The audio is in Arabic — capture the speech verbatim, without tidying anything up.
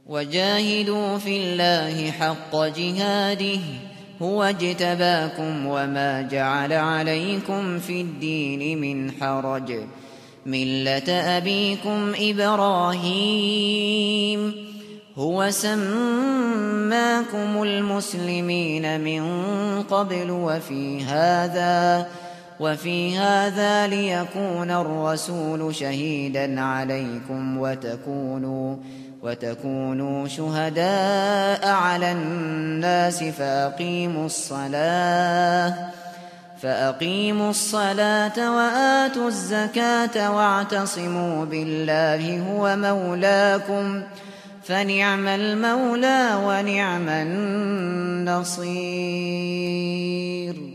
وجاهدوا في الله حق جهاده هو اجتباكم وما جعل عليكم في الدين من حرج ملة أبيكم إبراهيم هو سماكم المسلمين من قبل وفي هذا وفي هذا ليكون الرسول شهيدا عليكم وتكونوا وتكونوا شهداء على الناس فأقيموا الصلاة فأقيموا الصلاة وآتوا الزكاة واعتصموا بالله هو مولاكم فنعم المولى ونعم النصير.